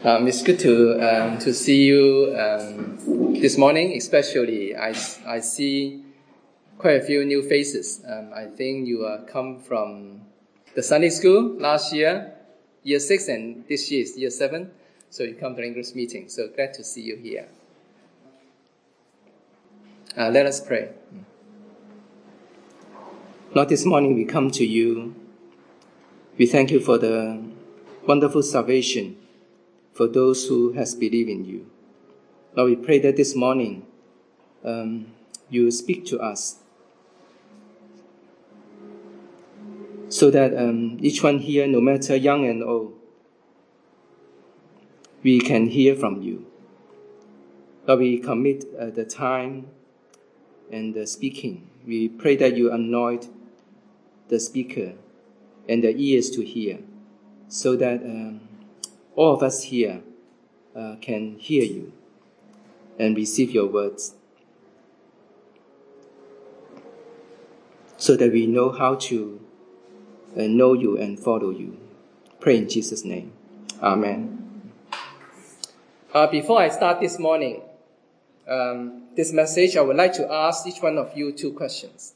It's good to see you this morning. Especially, I see quite a few new faces. I think you come from the Sunday school last year, year 6, and this year is year 7. So you come to the English meeting. So glad to see you here. Let us pray. Lord, this morning we come to you. We thank you for the wonderful salvation for those who has believed in you. Lord, we pray that this morning you speak to us so that each one here, no matter young and old, we can hear from you. Lord, we commit the time and the speaking. We pray that you anoint the speaker and the ears to hear, so that all of us here can hear you and receive your words, so that we know how to know you and follow you. Pray in Jesus' name. Amen. Before I start this morning, this message, I would like to ask each one of you 2 questions.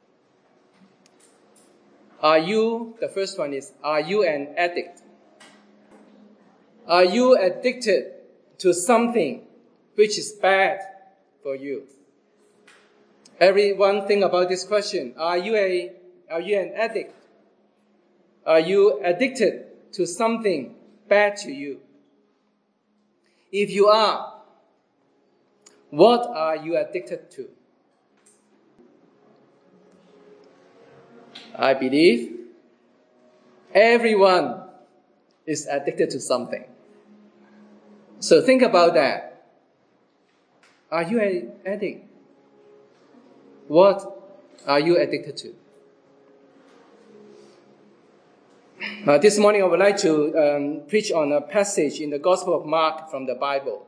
The first one is, are you an addict? Are you addicted to something which is bad for you? Everyone think about this question. Are you an addict? Are you addicted to something bad to you? If you are, what are you addicted to? I believe everyone is addicted to something. So think about that. Are you an addict? What are you addicted to? This morning I would like to preach on a passage in the Gospel of Mark from the Bible.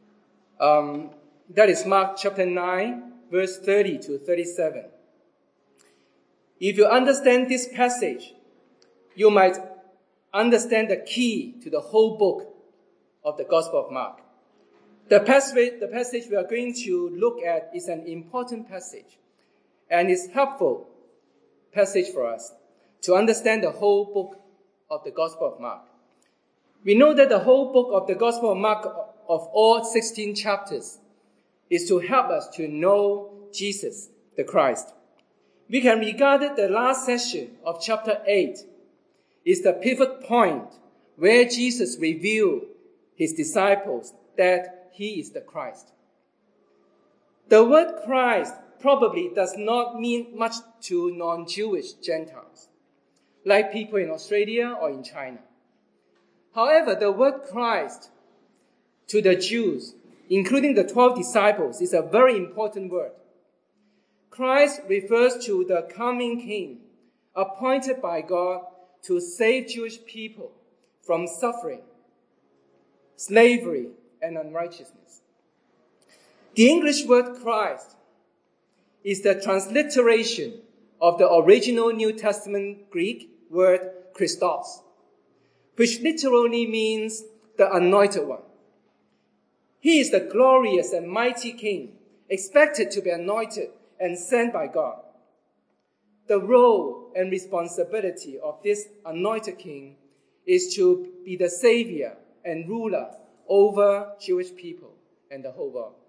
That is Mark chapter 9, verse 30 to 37. If you understand this passage, you might understand the key to the whole book of the Gospel of Mark. The passage we are going to look at is an important passage, and it's helpful passage for us to understand the whole book of the Gospel of Mark. We know that the whole book of the Gospel of Mark, of all 16 chapters, is to help us to know Jesus, the Christ. We can regard it the last session of chapter 8 is the pivot point where Jesus revealed his disciples that he is the Christ. The word Christ probably does not mean much to non-Jewish Gentiles, like people in Australia or in China. However, the word Christ to the Jews, including the 12 disciples, is a very important word. Christ refers to the coming king, appointed by God to save Jewish people from suffering, slavery, and unrighteousness. The English word Christ is the transliteration of the original New Testament Greek word Christos, which literally means the anointed one. He is the glorious and mighty king, expected to be anointed and sent by God. The role and responsibility of this anointed king is to be the savior and ruler over Jewish people and the whole world.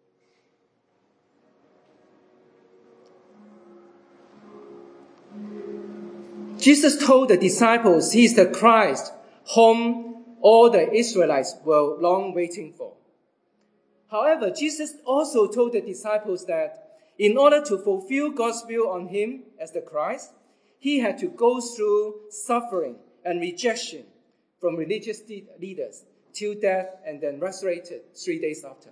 Jesus told the disciples he is the Christ whom all the Israelites were long waiting for. However, Jesus also told the disciples that in order to fulfill God's will on him as the Christ, he had to go through suffering and rejection from religious leaders till death and then resurrected 3 days after.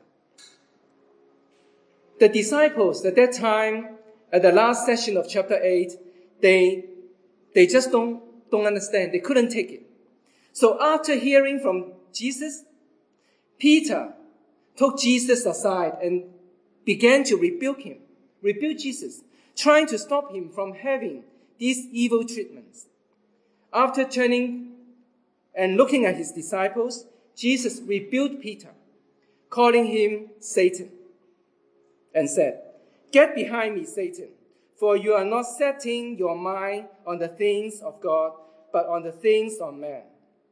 The disciples at that time, at the last session of chapter 8, they just don't understand. They couldn't take it. So after hearing from Jesus, Peter took Jesus aside and began to rebuke Jesus, trying to stop him from having these evil treatments. After turning and looking at his disciples, Jesus rebuked Peter, calling him Satan, and said, "Get behind me, Satan, for you are not setting your mind on the things of God, but on the things of man."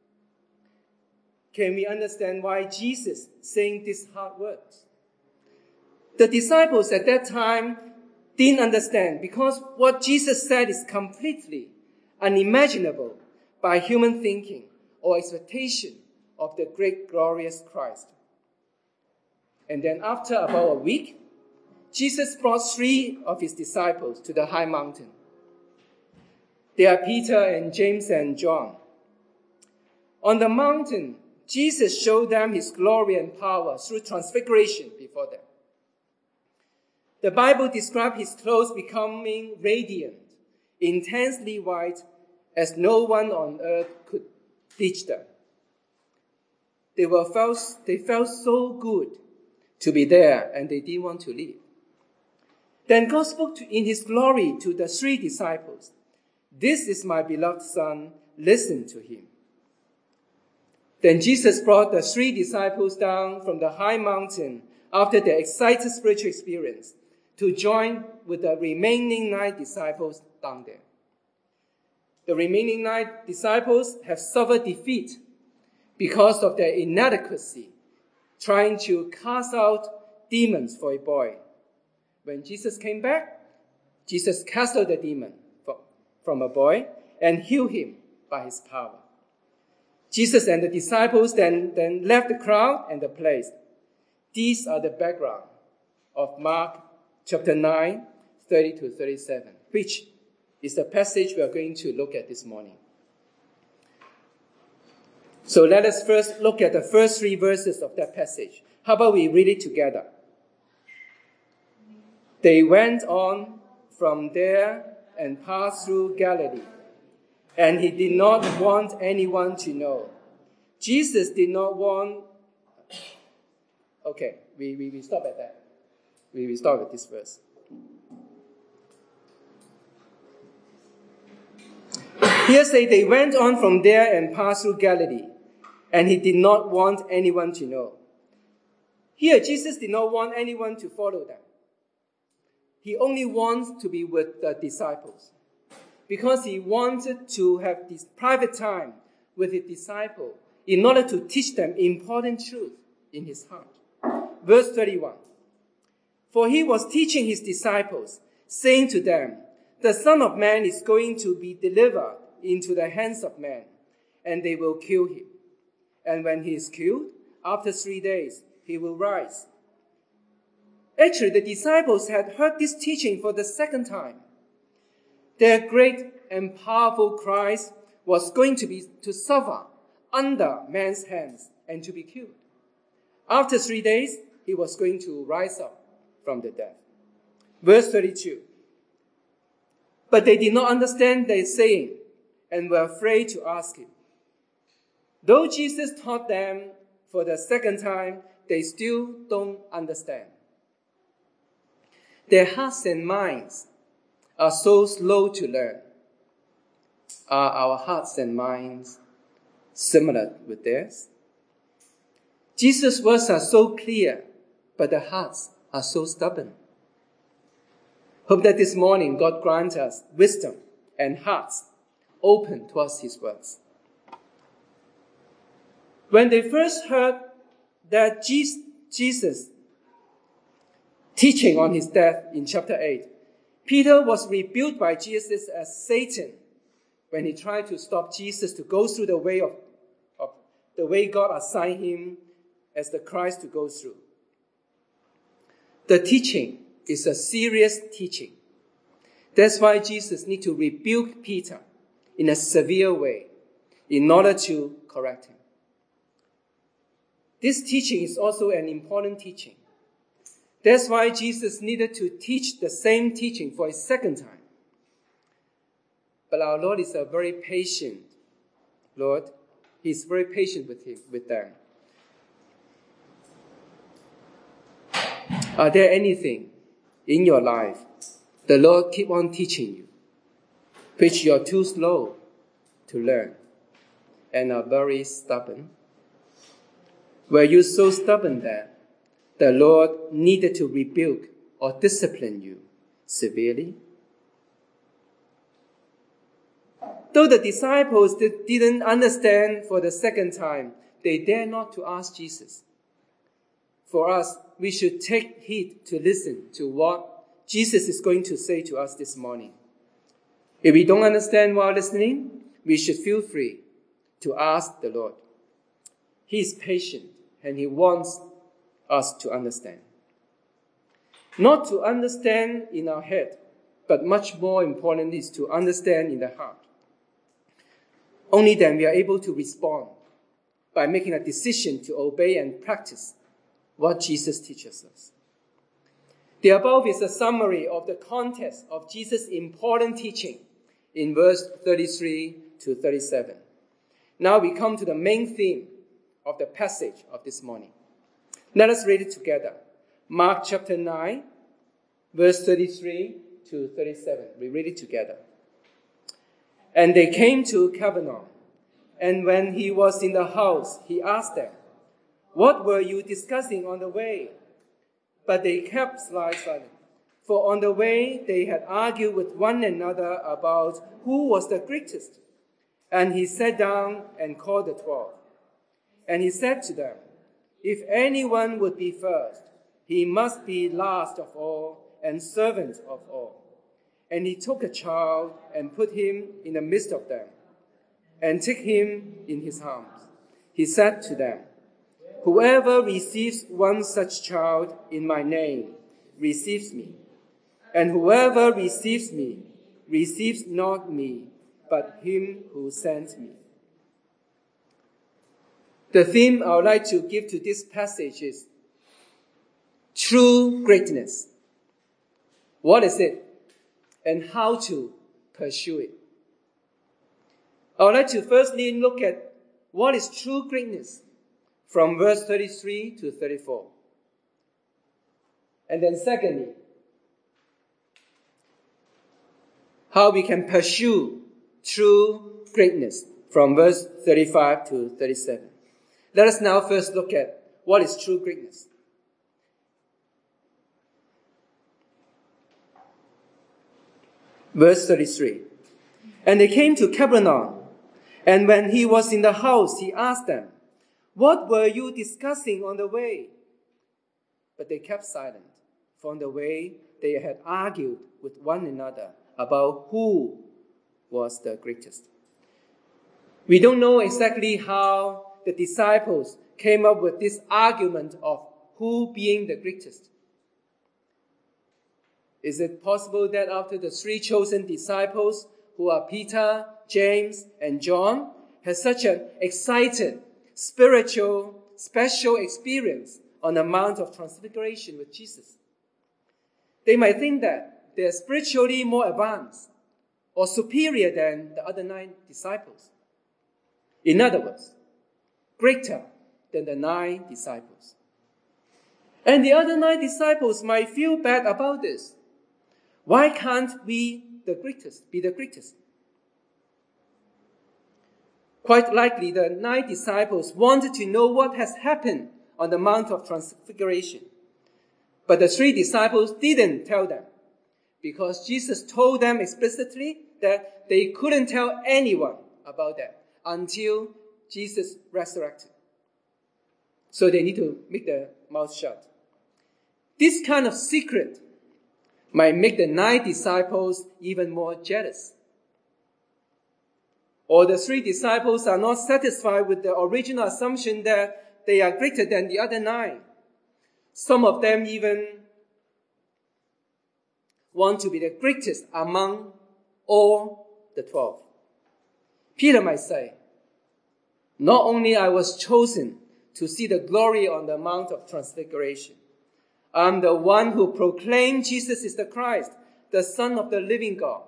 Can we understand why Jesus saying these hard words? The disciples at that time didn't understand because what Jesus said is completely unimaginable by human thinking or expectation of the great glorious Christ. And then after about a week, Jesus brought 3 of his disciples to the high mountain. They are Peter and James and John. On the mountain, Jesus showed them his glory and power through transfiguration before them. The Bible describes his clothes becoming radiant, intensely white, as no one on earth could bleach them. They felt so good to be there, and they didn't want to leave. Then God spoke in his glory to the 3 disciples. "This is my beloved Son, listen to him." Then Jesus brought the 3 disciples down from the high mountain after their excited spiritual experience to join with the remaining 9 disciples down there. The remaining 9 disciples have suffered defeat because of their inadequacy, trying to cast out demons for a boy. When Jesus came back, Jesus cast out the demon from a boy and healed him by his power. Jesus and the disciples then left the crowd and the place. These are the background of Mark chapter 9, 30 to 37, which is the passage we are going to look at this morning. So let us first look at the first 3 verses of that passage. How about we read it together? They went on from there and passed through Galilee, and he did not want anyone to know. Jesus did not want... Okay, we stop at that. We start with this verse. Here say, they went on from there and passed through Galilee, and he did not want anyone to know. Here, Jesus did not want anyone to follow them. He only wants to be with the disciples because he wanted to have this private time with his disciple in order to teach them important truth in his heart. Verse 31. For he was teaching his disciples, saying to them, "The Son of Man is going to be delivered into the hands of men, and they will kill him. And when he is killed, after 3 days, he will rise." Actually, the disciples had heard this teaching for the second time. Their great and powerful Christ was going to suffer under man's hands and to be killed. After 3 days, he was going to rise up from the dead. Verse 32. But they did not understand their saying and were afraid to ask him. Though Jesus taught them for the second time, they still don't understand. Their hearts and minds are so slow to learn. Are our hearts and minds similar with theirs? Jesus' words are so clear, but the hearts are so stubborn. Hope that this morning God grant us wisdom and hearts open towards his words. When they first heard that Jesus teaching on his death in chapter 8, Peter was rebuked by Jesus as Satan when he tried to stop Jesus to go through the way of the way God assigned him as the Christ to go through. The teaching is a serious teaching. That's why Jesus needs to rebuke Peter in a severe way in order to correct him. This teaching is also an important teaching. That's why Jesus needed to teach the same teaching for a second time. But our Lord is a very patient Lord. He's very patient with them. Are there anything in your life the Lord keep on teaching you, which you're too slow to learn and are very stubborn? Were you so stubborn that the Lord needed to rebuke or discipline you severely? Though the disciples didn't understand for the second time, they dared not to ask Jesus. For us, we should take heed to listen to what Jesus is going to say to us this morning. If we don't understand while listening, we should feel free to ask the Lord. He is patient and He wants us to understand. Not to understand in our head, but much more important is to understand in the heart. Only then we are able to respond by making a decision to obey and practice what Jesus teaches us. The above is a summary of the context of Jesus' important teaching in verse 33 to 37. Now we come to the main theme of the passage of this morning. Let us read it together. Mark chapter 9, verse 33 to 37. We read it together. And they came to Capernaum, and when he was in the house, he asked them, "What were you discussing on the way?" But they kept silent, for on the way they had argued with one another about who was the greatest. And he sat down and called the 12. And he said to them, "If anyone would be first, he must be last of all and servant of all." And he took a child and put him in the midst of them, and took him in his arms. He said to them, "Whoever receives one such child in my name receives me, and whoever receives me receives not me, but him who sent me." The theme I would like to give to this passage is true greatness. What is it, and how to pursue it? I would like to firstly look at what is true greatness from verse 33 to 34. And then secondly, how we can pursue true greatness from verse 35 to 37. Let us now first look at what is true greatness. Verse 33. And they came to Capernaum, and when he was in the house, he asked them, "What were you discussing on the way?" But they kept silent, for on the way they had argued with one another about who was the greatest. We don't know exactly how the disciples came up with this argument of who being the greatest. Is it possible that after the three chosen disciples, who are Peter, James, and John, had such an excited, spiritual, special experience on the Mount of Transfiguration with Jesus, they might think that they are spiritually more advanced or superior than the other 9 disciples. In other words, greater than the 9 disciples. And the other 9 disciples might feel bad about this. Why can't we be the greatest? Quite likely, the 9 disciples wanted to know what has happened on the Mount of Transfiguration. But the 3 disciples didn't tell them, because Jesus told them explicitly that they couldn't tell anyone about that until Jesus resurrected. So they need to make their mouth shut. This kind of secret might make the 9 disciples even more jealous. Or the 3 disciples are not satisfied with the original assumption that they are greater than the other 9. Some of them even want to be the greatest among all the 12. Peter might say, "Not only I was chosen to see the glory on the Mount of Transfiguration, I'm the one who proclaimed Jesus is the Christ, the Son of the living God."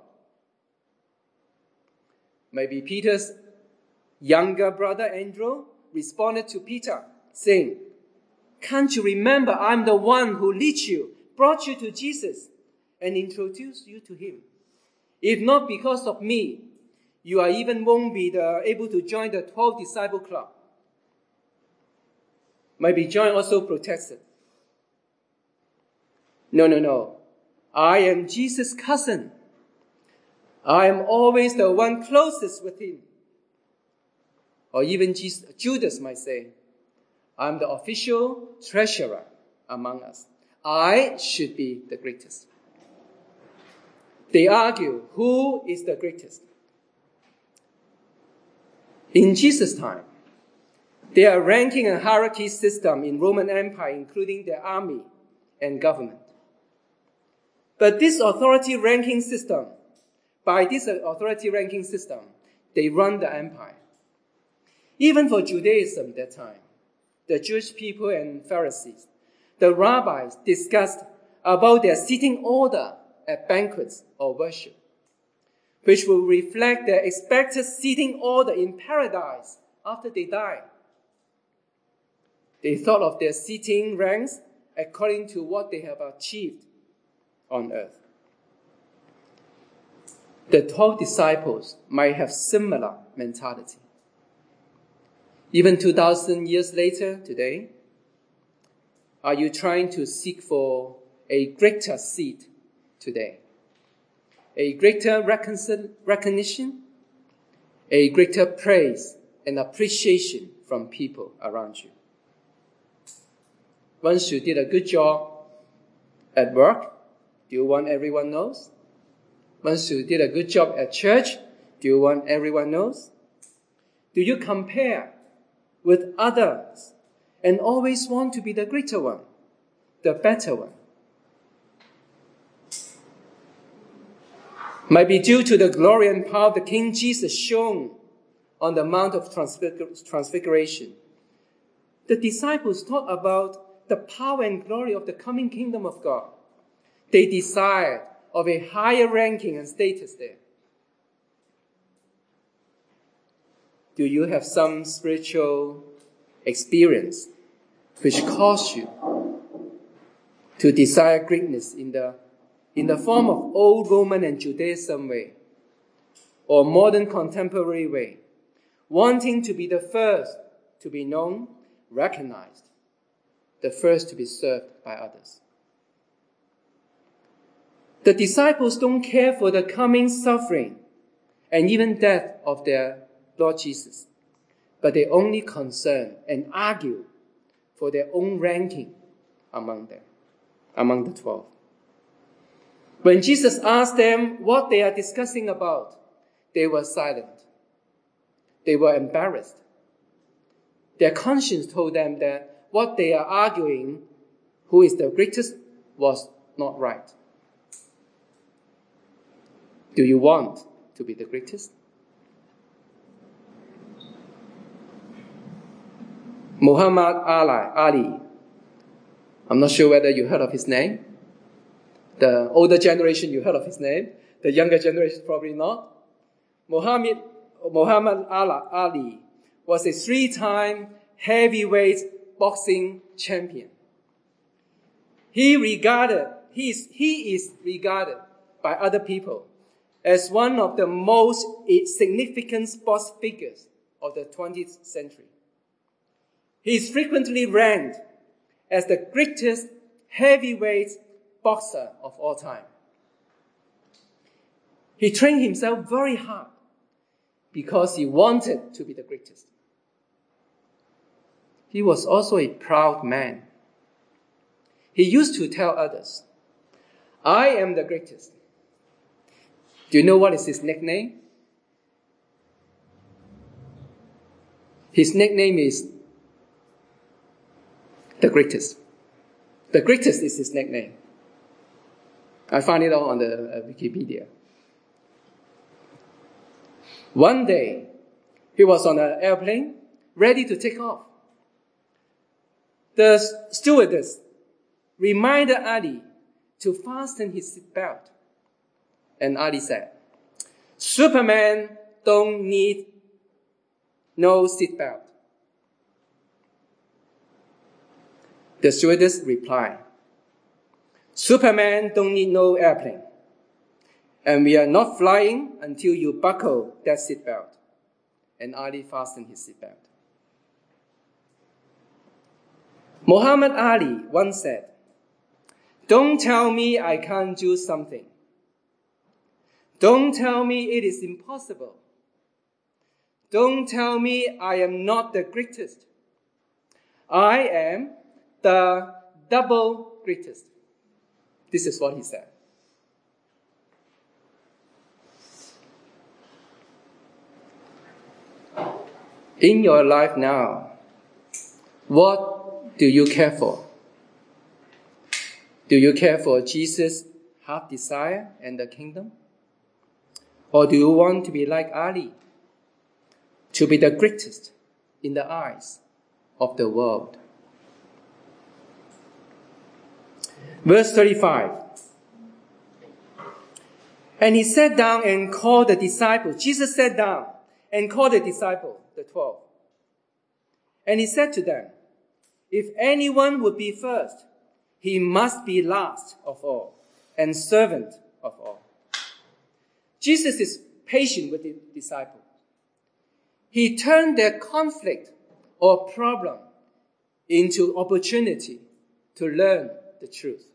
Maybe Peter's younger brother Andrew responded to Peter, saying, "Can't you remember I'm the one who leads you, brought you to Jesus, and introduced you to him? If not because of me, you even won't be able to join the 12 disciple club." Maybe John also protested. No. I am Jesus' cousin. I am always the one closest with him. Or even Judas might say, I'm the official treasurer among us. I should be the greatest. They argue who is the greatest. In Jesus' time, there are ranking and hierarchy system in Roman Empire, including the army and government. But this authority ranking system, they run the empire. Even for Judaism that time, the Jewish people and Pharisees, the rabbis discussed about their seating order at banquets or worship, which will reflect their expected seating order in paradise after they die. They thought of their seating ranks according to what they have achieved on earth. The 12 disciples might have similar mentality. Even 2,000 years later, today, are you trying to seek for a greater seat today? A greater recognition? A greater praise and appreciation from people around you? Once you did a good job at work, do you want everyone knows? Once you did a good job at church, do you want everyone knows? Do you compare with others and always want to be the greater one, the better one? Might be due to the glory and power of the King Jesus shown on the Mount of Transfiguration. The disciples thought about the power and glory of the coming kingdom of God. They desired of a higher ranking and status there. Do you have some spiritual experience which caused you to desire greatness in the form of old Roman and Judaism way, or modern contemporary way, wanting to be the first to be known, recognized, the first to be served by others? The disciples don't care for the coming suffering and even death of their Lord Jesus, but they only concern and argue for their own ranking among the 12. When Jesus asked them what they are discussing about, they were silent. They were embarrassed. Their conscience told them that what they are arguing, who is the greatest, was not right. Do you want to be the greatest? Muhammad Ali. I'm not sure whether you heard of his name. The older generation, you heard of his name. The younger generation, probably not. Muhammad Ali was a 3-time heavyweight boxing champion. He is regarded by other people as one of the most significant sports figures of the 20th century. He is frequently ranked as the greatest heavyweight boxer of all time. He trained himself very hard because he wanted to be the greatest. He was also a proud man. He used to tell others, I am the greatest. Do you know what is his nickname? His nickname is the greatest. The greatest is his nickname. I found it all on the Wikipedia. One day, he was on an airplane, ready to take off. The stewardess reminded Ali to fasten his seatbelt. And Ali said, Superman don't need no seatbelt. The stewardess replied, Superman don't need no airplane. And we are not flying until you buckle that seatbelt. And Ali fastened his seatbelt. Muhammad Ali once said, "Don't tell me I can't do something. Don't tell me it is impossible. Don't tell me I am not the greatest. I am the double greatest." This is what he said. In your life now, what do you care for? Do you care for Jesus' heart desire and the kingdom? Or do you want to be like Ali, to be the greatest in the eyes of the world? Verse 35. And he sat down and called the disciples. Jesus sat down and called the disciples, the 12. And he said to them, "If anyone would be first, he must be last of all and servant of all." Jesus is patient with the disciples. He turned their conflict or problem into opportunity to learn the truth.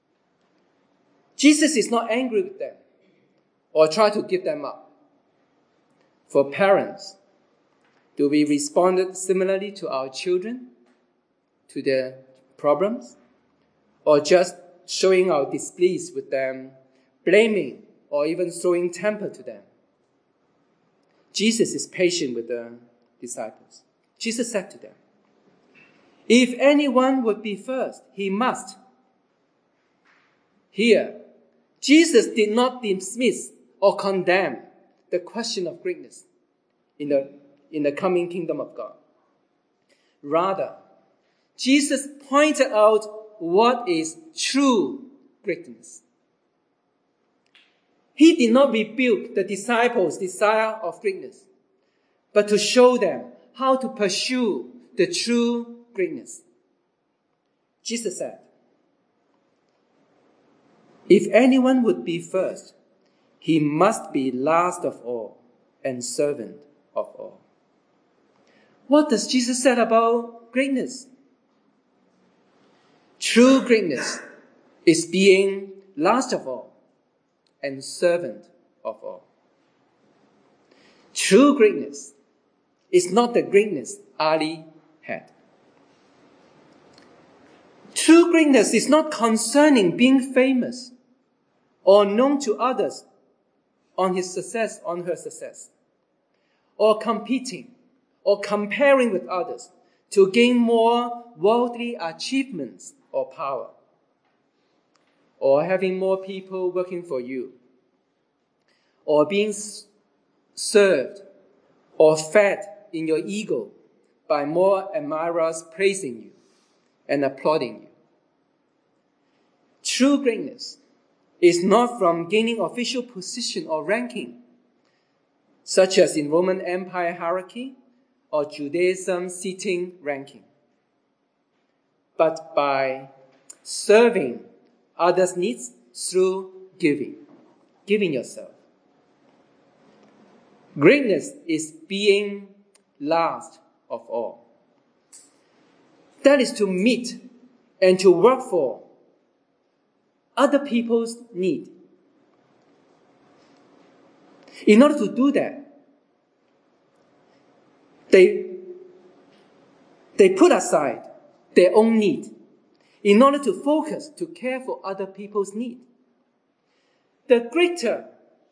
Jesus is not angry with them or try to give them up. For parents, do we respond similarly to our children, to their problems, or just showing our displeased with them, blaming, or even throwing temper to them? Jesus is patient with the disciples. Jesus said to them, "If anyone would be first, he must." Here, Jesus did not dismiss or condemn the question of greatness in the coming kingdom of God. Rather, Jesus pointed out what is true greatness. He did not rebuke the disciples' desire of greatness, but to show them how to pursue the true greatness. Jesus said, "If anyone would be first, he must be last of all and servant of all." What does Jesus say about greatness? True greatness is being last of all and servant of all. True greatness is not the greatness Ali had. True greatness is not concerning being famous or known to others on his success, on her success, or competing or comparing with others to gain more worldly achievements or power, or having more people working for you, or being served or fed in your ego by more admirers praising you and applauding you. True greatness is not from gaining official position or ranking, such as in Roman Empire hierarchy or Judaism seating ranking, but by serving others' needs through giving yourself. Greatness is being last of all. That is to meet and to work for other people's need. In order to do that, they put aside their own need in order to focus, to care for other people's need. The greater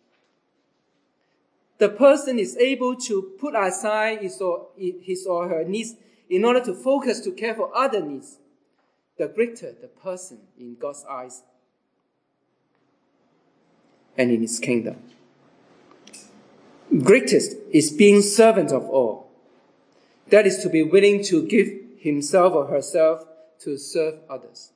the person is able to put aside his or her needs in order to focus to care for other needs, the greater the person in God's eyes and in his kingdom. Greatest is being servant of all. That is to be willing to give himself or herself to serve others.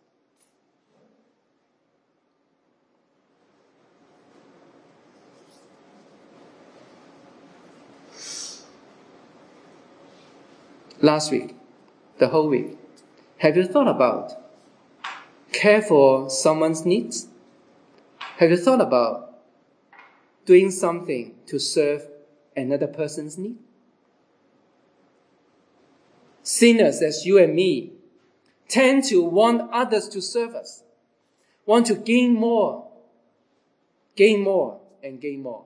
Last week, the whole week, have you thought about care for someone's needs? Have you thought about doing something to serve another person's need? Sinners as you and me tend to want others to serve us, want to gain more, and gain more.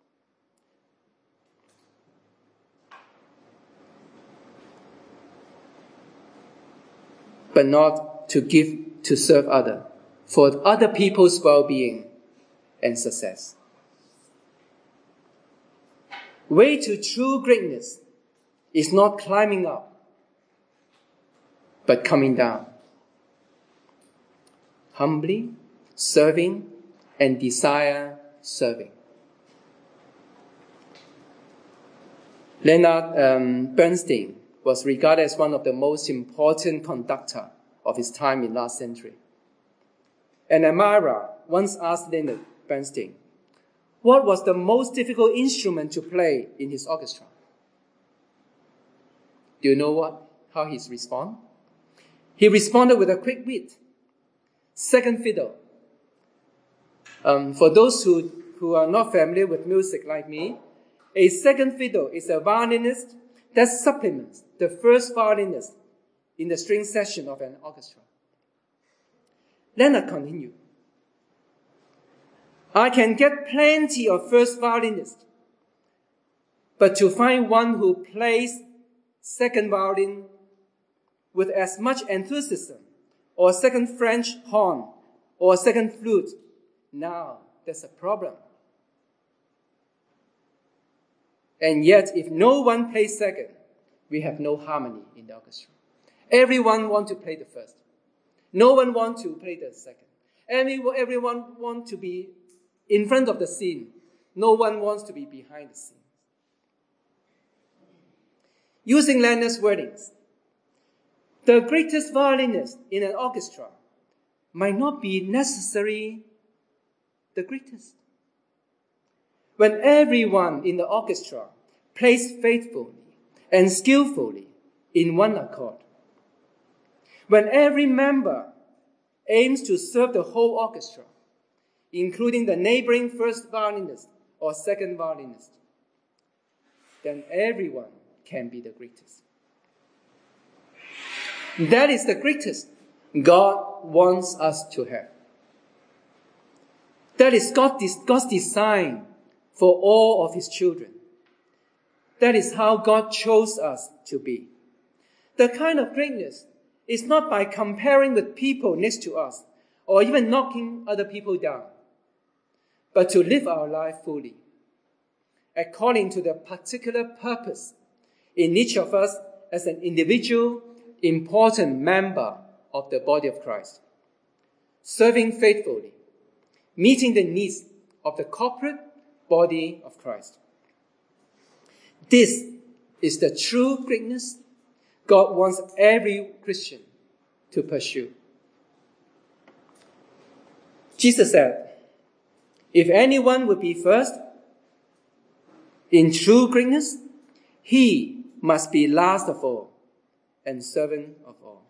But not to give to serve others for other people's well-being and success. Way to true greatness is not climbing up, but coming down. Humbly serving and desire serving. Leonard Bernstein was regarded as one of the most important conductor of his time in last century. An admirer once asked Leonard Bernstein, what was the most difficult instrument to play in his orchestra? Do you know how he responded? He responded with a quick wit. Second fiddle. For those who are not familiar with music like me, a second fiddle is a violinist that supplements the first violinist in the string section of an orchestra. Leonard continued, I can get plenty of first violinists, but to find one who plays second violin with as much enthusiasm, or a second French horn, or a second flute, now there's a problem. And yet, if no one plays second, we have no harmony in the orchestra. Everyone wants to play the first. No one wants to play the second. Everyone wants to be in front of the scene. No one wants to be behind the scene. Using Leonard's wordings, the greatest violinist in an orchestra might not be necessarily the greatest. When everyone in the orchestra plays faithfully and skillfully in one accord, when every member aims to serve the whole orchestra, including the neighboring first violinist or second violinist, then everyone can be the greatest. That is the greatest God wants us to have. That is God's design for all of his children. That is how God chose us to be. The kind of greatness is not by comparing with people next to us or even knocking other people down, but to live our life fully, according to the particular purpose in each of us as an individual, important member of the body of Christ, serving faithfully, meeting the needs of the corporate body of Christ. This is the true greatness God wants every Christian to pursue. Jesus said, if anyone would be first in true greatness, he must be last of all and servant of all.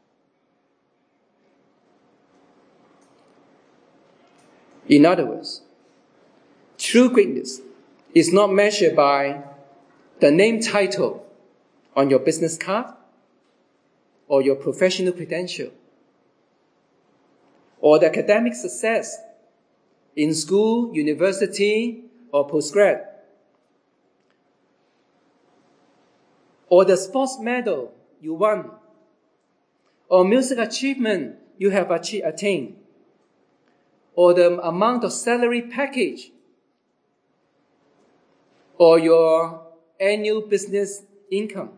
In other words, true greatness is not measured by the name title on your business card or your professional credential or the academic success in school, university, or postgrad, or the sports medal you won, or music achievement you have attained, or the amount of salary package, or your annual business income,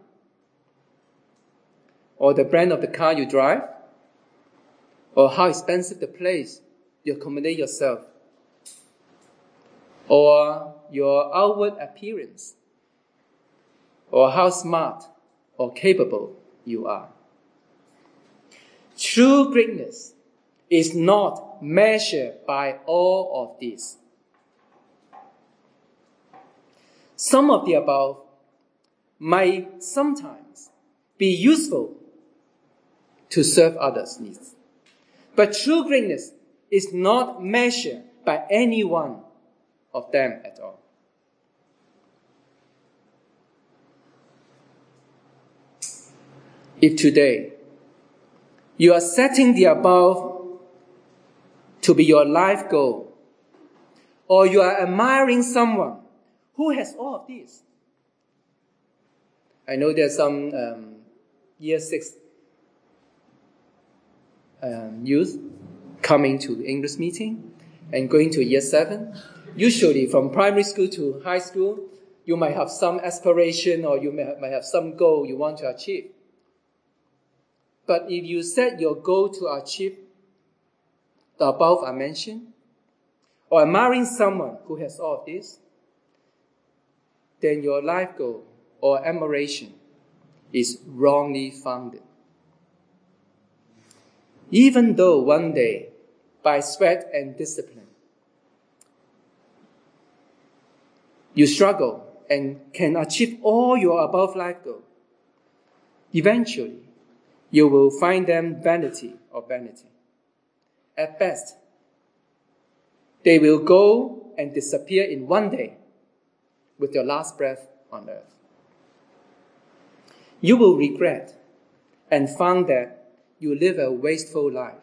or the brand of the car you drive, or how expensive the place you accommodate yourself, or your outward appearance, or how smart or capable you are. True greatness is not measured by all of this. Some of the above might sometimes be useful to serve others' needs. But true greatness is not measured by any one of them at all. If today You are setting the above to be your life goal, or you are admiring someone who has all of these. I know there's some year 6 youth coming to the English meeting and going to year 7. Usually from primary school to high school, you might have some aspiration or you might have some goal you want to achieve. But if you set your goal to achieve the above I mentioned, or admiring someone who has all of this, then your life goal or admiration is wrongly founded. Even though one day, by sweat and discipline, you struggle and can achieve all your above life goal, eventually you will find them vanity or vanity. At best, they will go and disappear in one day with your last breath on earth. You will regret and find that you live a wasteful life.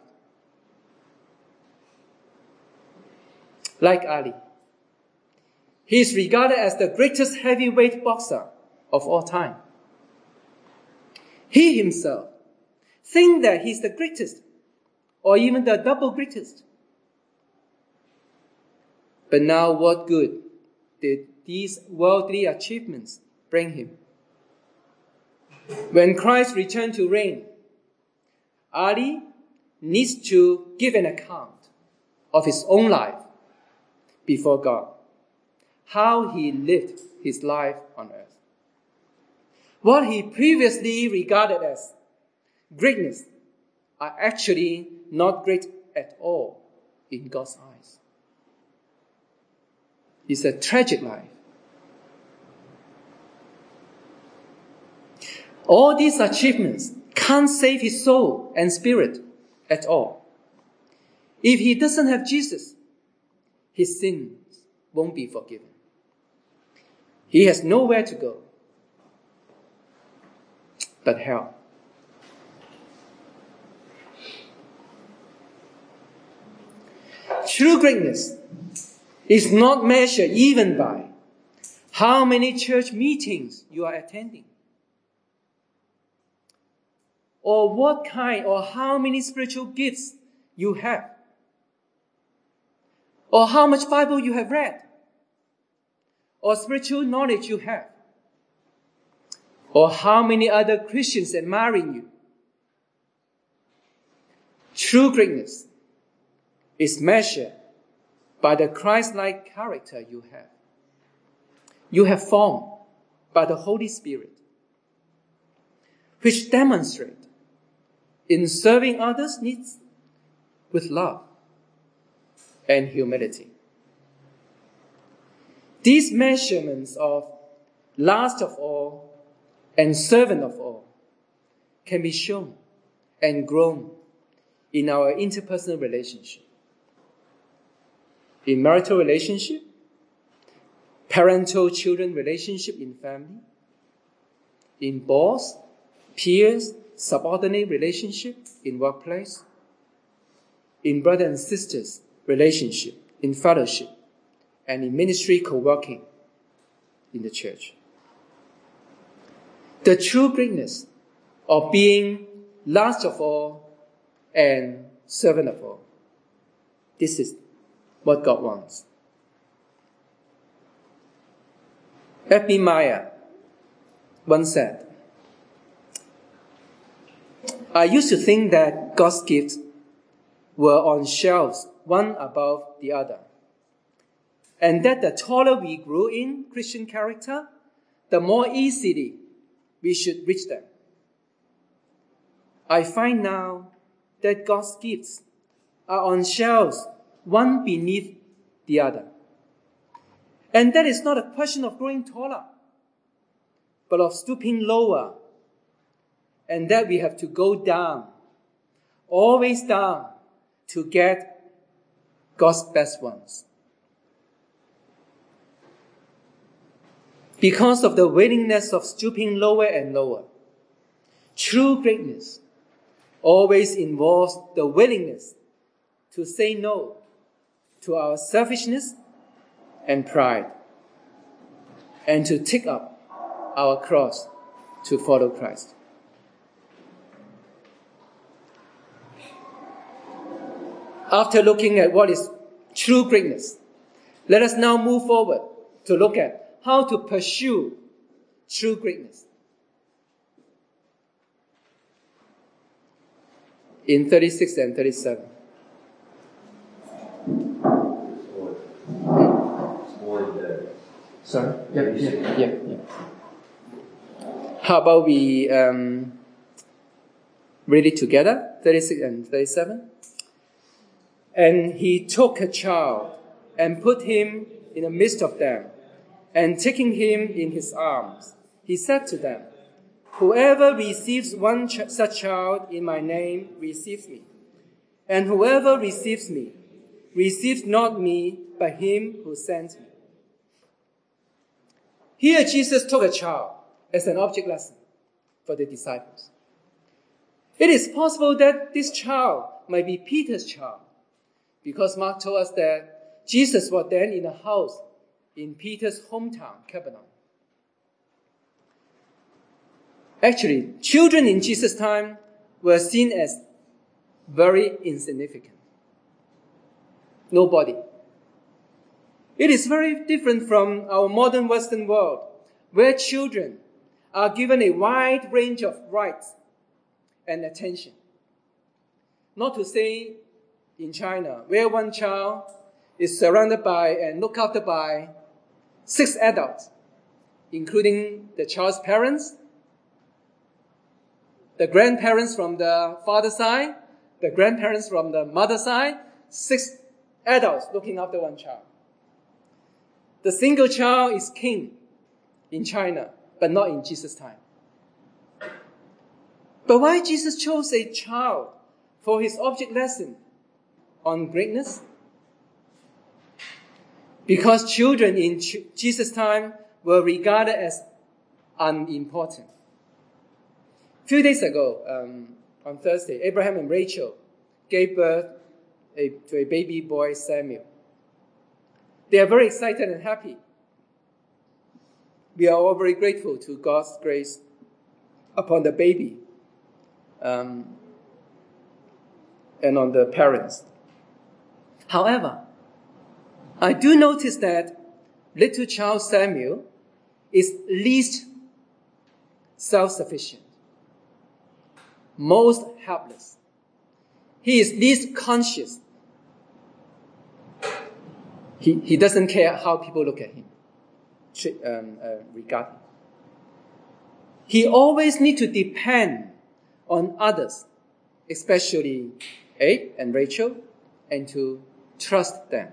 Like Ali, he is regarded as the greatest heavyweight boxer of all time. He himself thinks that he's the greatest, or even the double greatest. But now what good did these worldly achievements bring him? When Christ returned to reign, Ali needs to give an account of his own life before God, how he lived his life on earth. What he previously regarded as greatness are actually not great at all in God's eyes. It's a tragic life. All these achievements can't save his soul and spirit at all. If he doesn't have Jesus, his sins won't be forgiven. He has nowhere to go but hell. True greatness is not measured even by how many church meetings you are attending, or what kind or how many spiritual gifts you have, or how much Bible you have read, or spiritual knowledge you have, or how many other Christians admiring you. True greatness is measured by the Christ-like character you have. You have formed by the Holy Spirit, which demonstrate in serving others' needs with love and humility. These measurements of last of all and servant of all can be shown and grown in our interpersonal relationship, in marital relationship, parental-children relationship in family, in boss, peers, subordinate relationship in workplace, in brother and sisters relationship, in fellowship, and in ministry co-working in the church. The true greatness of being last of all and servant of all. This is what God wants. F.B. Meyer once said, I used to think that God's gifts were on shelves, one above the other, and that the taller we grew in Christian character, the more easily we should reach them. I find now that God's gifts are on shelves, one beneath the other. And that is not a question of growing taller, but of stooping lower, and that we have to go down, always down, to get God's best ones. Because of the willingness of stooping lower and lower, true greatness always involves the willingness to say no to our selfishness and pride, and to take up our cross to follow Christ. After looking at what is true greatness, let us now move forward to look at how to pursue true greatness. In 36 and 37. Sorry? Yeah. How about we read it together? 36 and 37. And he took a child and put him in the midst of them, and taking him in his arms, he said to them, "Whoever receives one such child in my name receives me. And whoever receives me receives not me, but him who sent me." Here Jesus took a child as an object lesson for the disciples. It is possible that this child might be Peter's child, because Mark told us that Jesus was then in a house in Peter's hometown, Capernaum. Actually, children in Jesus' time were seen as very insignificant. Nobody. It is very different from our modern Western world, where children are given a wide range of rights and attention. Not to say in China, where one child is surrounded by and looked after by 6 adults, including the child's parents, the grandparents from the father's side, the grandparents from the mother's side, 6 adults looking after one child. The single child is king in China, but not in Jesus' time. But why Jesus chose a child for his object lesson on greatness? Because children in Jesus' time were regarded as unimportant. A few days ago, on Thursday, Abraham and Rachel gave birth to a baby boy, Samuel. They are very excited and happy. We are all very grateful to God's grace upon the baby and on the parents. However, I do notice that little child Samuel is least self-sufficient, most helpless. He is least conscious. He doesn't care how people look at him, regard him. He always needs to depend on others, especially Abe and Rachel, and to trust them.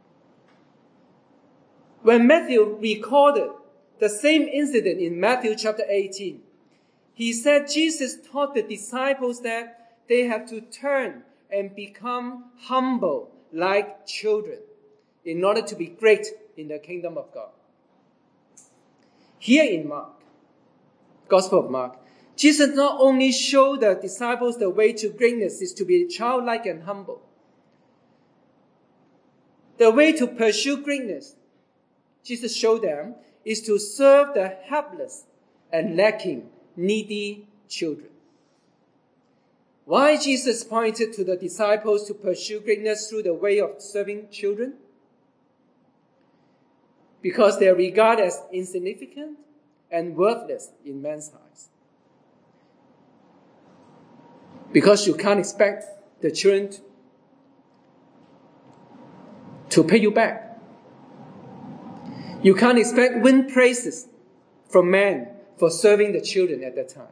When Matthew recorded the same incident in Matthew chapter 18, he said Jesus taught the disciples that they have to turn and become humble like children in order to be great in the kingdom of God. Here in Mark, Gospel of Mark, Jesus not only showed the disciples the way to greatness is to be childlike and humble. The way to pursue greatness, Jesus showed them, is to serve the helpless and lacking, needy children. Why Jesus pointed to the disciples to pursue greatness through the way of serving children? Because they are regarded as insignificant and worthless in man's eyes. Because you can't expect the children to pay you back. You can't expect win praises from men for serving the children at that time.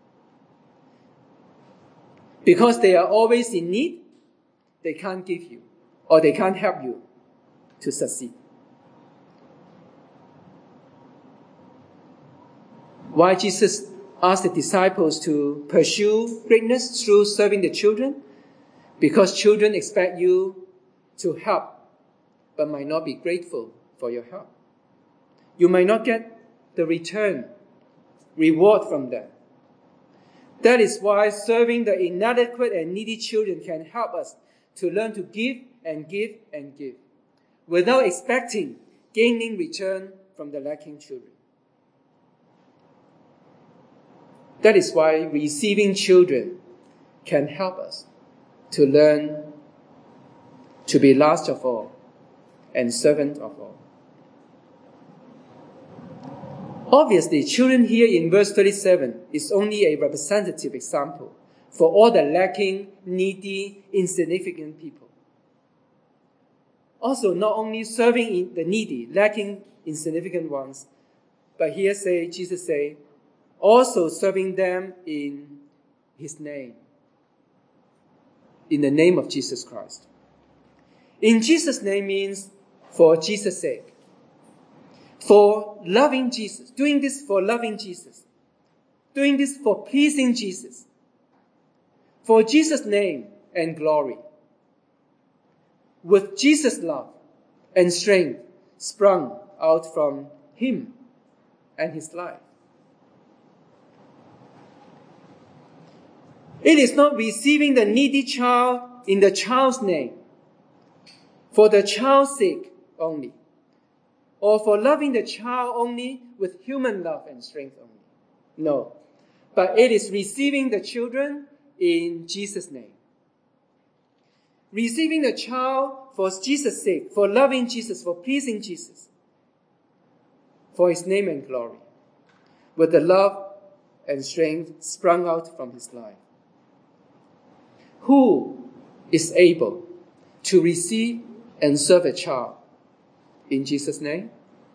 Because they are always in need, they can't give you or they can't help you to succeed. Why Jesus asked the disciples to pursue greatness through serving the children? Because children expect you to help, but might not be grateful for your help. You might not get the reward from them. That is why serving the inadequate and needy children can help us to learn to give and give and give, without expecting gaining return from the lacking children. That is why receiving children can help us to learn to be last of all and servant of all. Obviously, children here in verse 37 is only a representative example for all the lacking, needy, insignificant people. Also, not only serving the needy, lacking, insignificant ones, but here Jesus say, also serving them in his name, in the name of Jesus Christ. In Jesus' name means for Jesus' sake, for loving Jesus, doing this for loving Jesus, doing this for pleasing Jesus, for Jesus' name and glory, with Jesus' love and strength sprung out from him and his life. It is not receiving the needy child in the child's name, for the child's sake only, or for loving the child only with human love and strength only. No, but it is receiving the children in Jesus' name. Receiving the child for Jesus' sake, for loving Jesus, for pleasing Jesus, for his name and glory, with the love and strength sprung out from his life. Who is able to receive and serve a child in Jesus' name?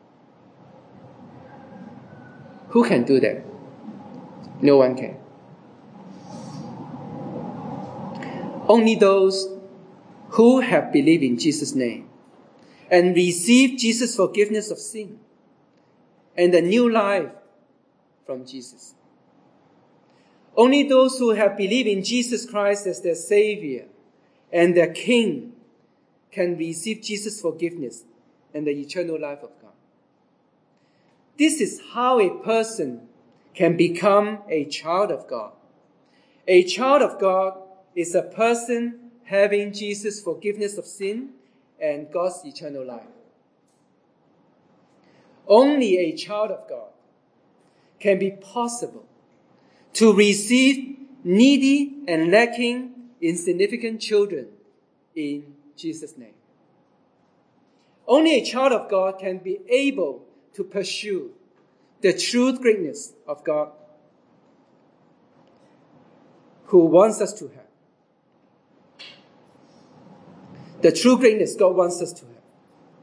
Who can do that? No one can. Only those who have believed in Jesus' name and received Jesus' forgiveness of sin and a new life from Jesus. Only those who have believed in Jesus Christ as their Savior and their King can receive Jesus' forgiveness and the eternal life of God. This is how a person can become a child of God. A child of God is a person having Jesus' forgiveness of sin and God's eternal life. Only a child of God can be possible to receive needy and lacking, insignificant children in Jesus' name. Only a child of God can be able to pursue the true greatness of God, who wants us to have. The true greatness God wants us to have.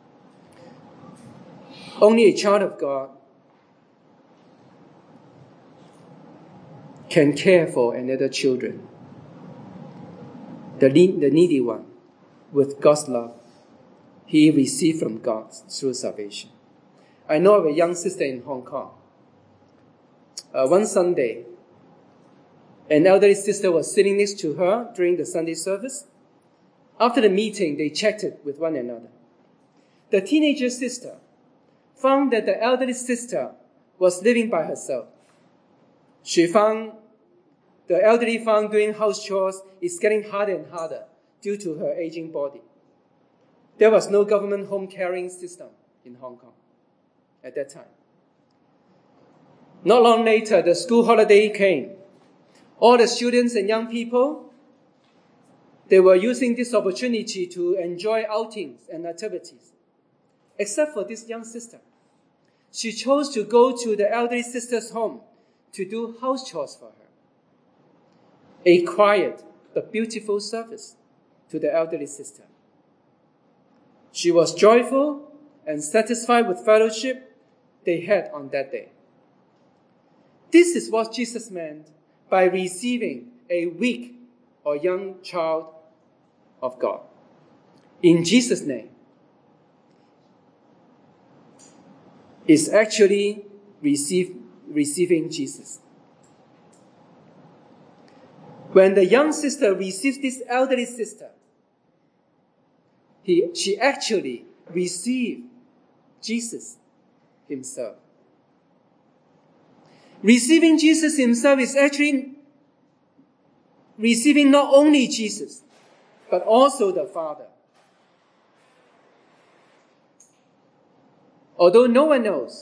Only a child of God can care for another children, the needy one, with God's love he received from God through salvation. I know of a young sister in Hong Kong. One Sunday, an elderly sister was sitting next to her during the Sunday service. After the meeting, they chatted with one another. The teenager sister found that the elderly sister was living by herself. The elderly found doing house chores is getting harder and harder due to her aging body. There was no government home caring system in Hong Kong at that time. Not long later, the school holiday came. All the students and young people, they were using this opportunity to enjoy outings and activities, except for this young sister. She chose to go to the elderly sister's home to do house chores for her. A quiet but beautiful service to the elderly sister. She was joyful and satisfied with fellowship they had on that day. This is what Jesus meant by receiving a weak or young child of God. In Jesus' name, is actually receiving Jesus. When the young sister receives this elderly sister, she actually received Jesus himself. Receiving Jesus himself is actually receiving not only Jesus, but also the Father. Although no one knows,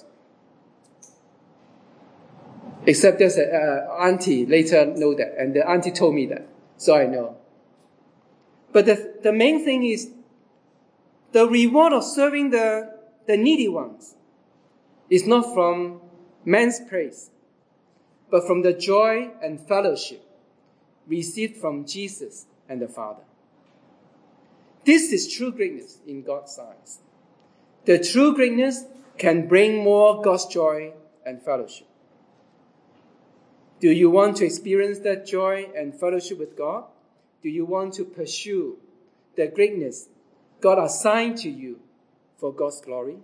except there's an auntie later know that, and the auntie told me that, so I know. But the main thing is the reward of serving the needy ones is not from man's praise, but from the joy and fellowship received from Jesus and the Father. This is true greatness in God's eyes. The true greatness can bring more God's joy and fellowship. Do you want to experience that joy and fellowship with God? Do you want to pursue the greatness God assigned to you for God's glory?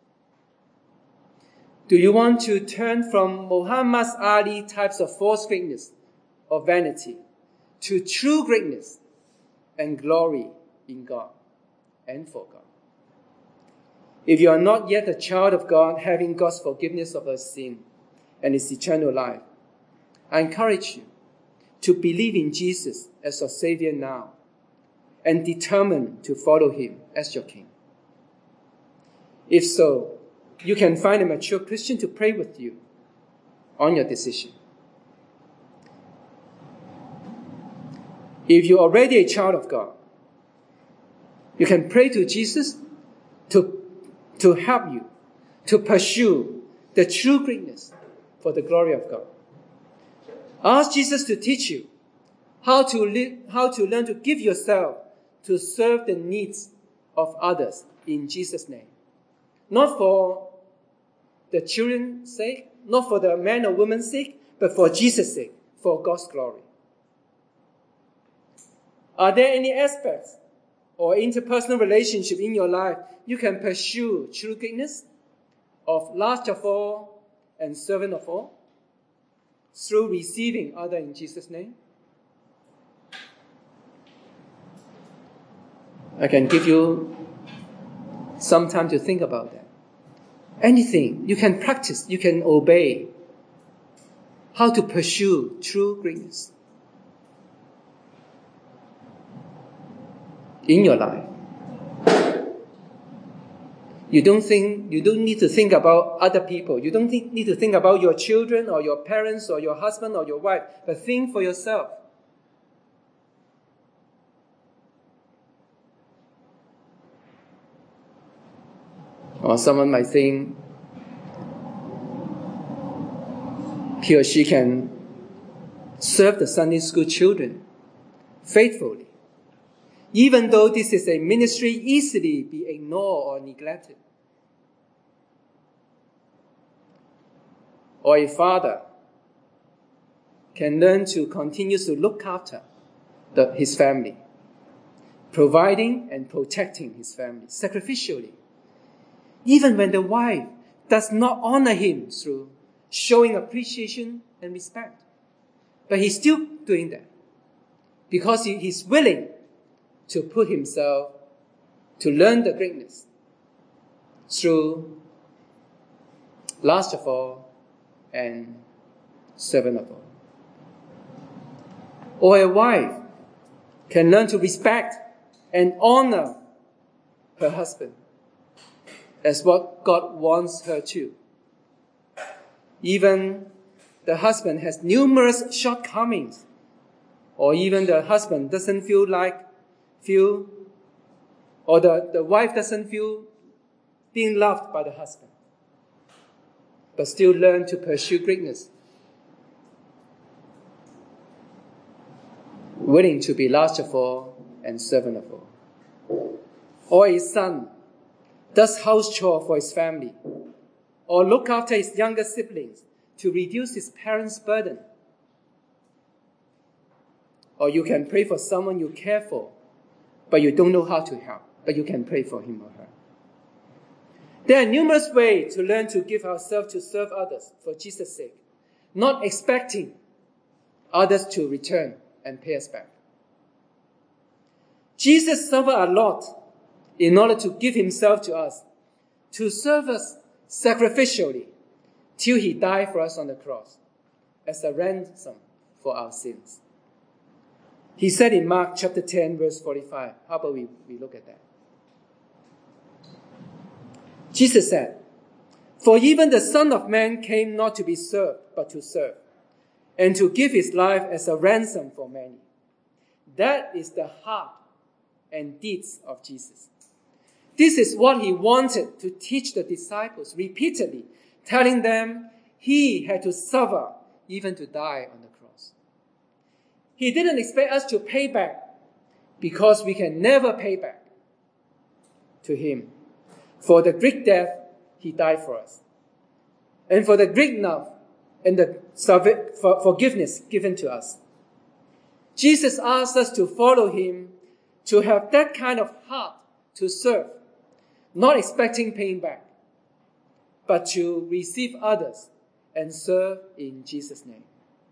Do you want to turn from Muhammad Ali types of false greatness or vanity to true greatness and glory in God and for God? If you are not yet a child of God, having God's forgiveness of our sin and His eternal life, I encourage you to believe in Jesus as your Savior now and determine to follow Him as your King. If so, you can find a mature Christian to pray with you on your decision. If you're already a child of God, you can pray to Jesus to help you to pursue the true greatness for the glory of God. Ask Jesus to teach you how to learn to give yourself to serve the needs of others in Jesus' name. Not for the children's sake, not for the man or woman's sake, but for Jesus' sake, for God's glory. Are there any aspects or interpersonal relationship in your life you can pursue true greatness of last of all and servant of all through receiving others in Jesus' name? I can give you some time to think about that. Anything you can practice, you can obey how to pursue true greatness in your life. You don't need to think about other people. You don't need to think about your children or your parents or your husband or your wife, but think for yourself. Or someone might think he or she can serve the Sunday school children faithfully, even though this is a ministry easily be ignored or neglected. Or a father can learn to continue to look after his family, providing and protecting his family sacrificially, even when the wife does not honor him through showing appreciation and respect. But he's still doing that because he's willing to put himself to learn the greatness through last of all and servant of all. Or a wife can learn to respect and honor her husband as what God wants her to. Even the husband has numerous shortcomings, or even the husband doesn't feel, or the wife doesn't feel being loved by the husband, but still learn to pursue greatness, willing to be last of all and servant of all. Or a son does house chore for his family, or look after his younger siblings to reduce his parents' burden. Or you can pray for someone you care for, but you don't know how to help, but you can pray for him or her. There are numerous ways to learn to give ourselves to serve others for Jesus' sake, not expecting others to return and pay us back. Jesus suffered a lot in order to give himself to us, to serve us sacrificially till he died for us on the cross as a ransom for our sins. He said in Mark chapter 10, verse 45. How about we look at that? Jesus said, "For even the Son of Man came not to be served, but to serve, and to give his life as a ransom for many." That is the heart and deeds of Jesus. This is what he wanted to teach the disciples repeatedly, telling them he had to suffer, even to die on the cross. He didn't expect us to pay back, because we can never pay back to him. For the great death, he died for us. And for the great love and the forgiveness given to us. Jesus asked us to follow him, to have that kind of heart to serve, not expecting paying back, but to receive others and serve in Jesus' name.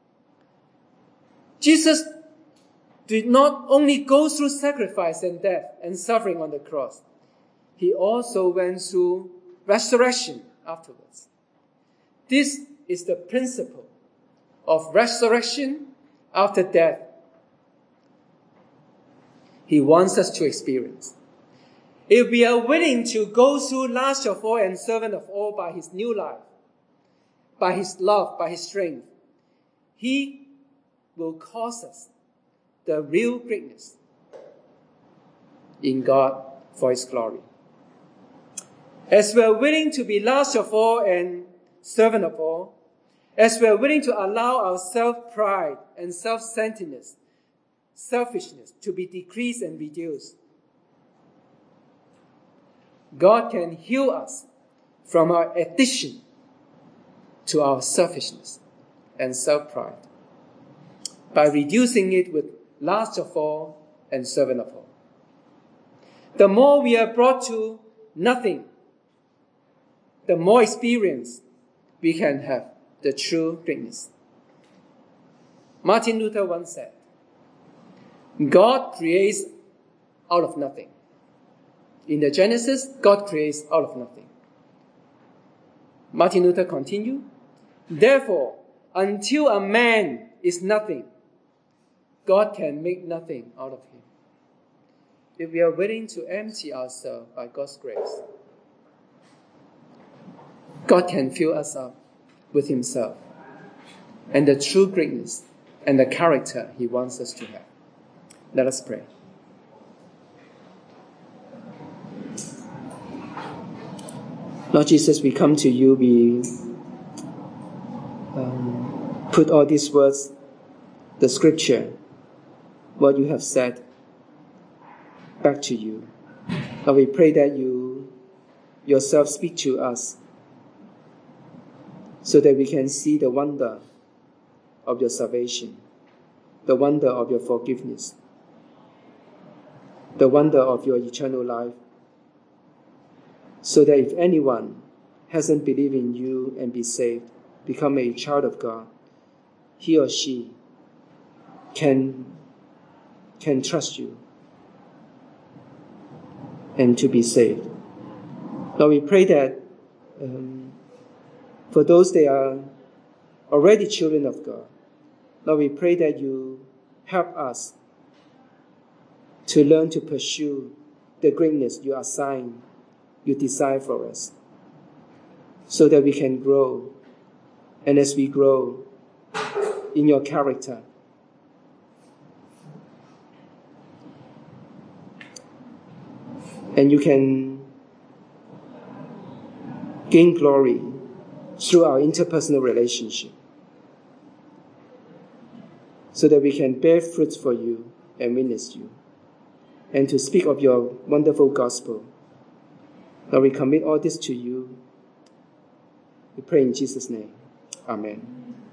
Jesus did not only go through sacrifice and death and suffering on the cross, he also went through resurrection afterwards. This is the principle of resurrection after death he wants us to experience. If we are willing to go through last of all and servant of all by his new life, by his love, by his strength, he will cause us the real greatness in God for his glory. As we are willing to be last of all and servant of all, as we are willing to allow our self-pride and self-centeredness, selfishness to be decreased and reduced, God can heal us from our addiction to our selfishness and self-pride by reducing it with last of all and servant of all. The more we are brought to nothing, the more experience we can have the true greatness. Martin Luther once said, God creates out of nothing. In the Genesis, God creates out of nothing. Martin Luther continued, therefore, until a man is nothing, God can make nothing out of him. If we are willing to empty ourselves by God's grace, God can fill us up with himself and the true greatness and the character he wants us to have. Let us pray. Lord Jesus, we come to you, we put all these words, the scripture, what you have said, back to you. Lord, we pray that you yourself speak to us so that we can see the wonder of your salvation, the wonder of your forgiveness, the wonder of your eternal life, so that if anyone hasn't believed in you and be saved, become a child of God, he or she can trust you and to be saved. Lord, we pray that for those that are already children of God, Lord, we pray that you help us to learn to pursue the greatness you assign, you desire for us, so that we can grow. And as we grow in your character, and you can gain glory through our interpersonal relationship, so that we can bear fruits for you and witness you, and to speak of your wonderful gospel. Lord, we commit all this to you. We pray in Jesus' name. Amen.